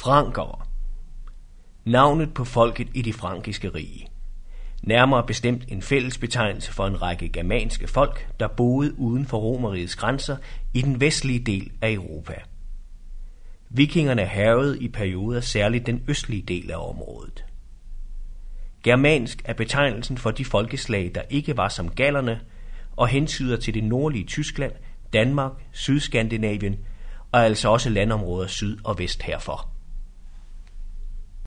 Frankere. Navnet på folket i det frankiske rige. Nærmere bestemt en fællesbetegnelse for en række germanske folk, der boede uden for Romerrigets grænser i den vestlige del af Europa. Vikingerne hærgede i perioder særligt den østlige del af området. Germansk er betegnelsen for de folkeslag, der ikke var som gallerne, og hentyder til det nordlige Tyskland, Danmark, Sydskandinavien og altså også landområder syd og vest herfor.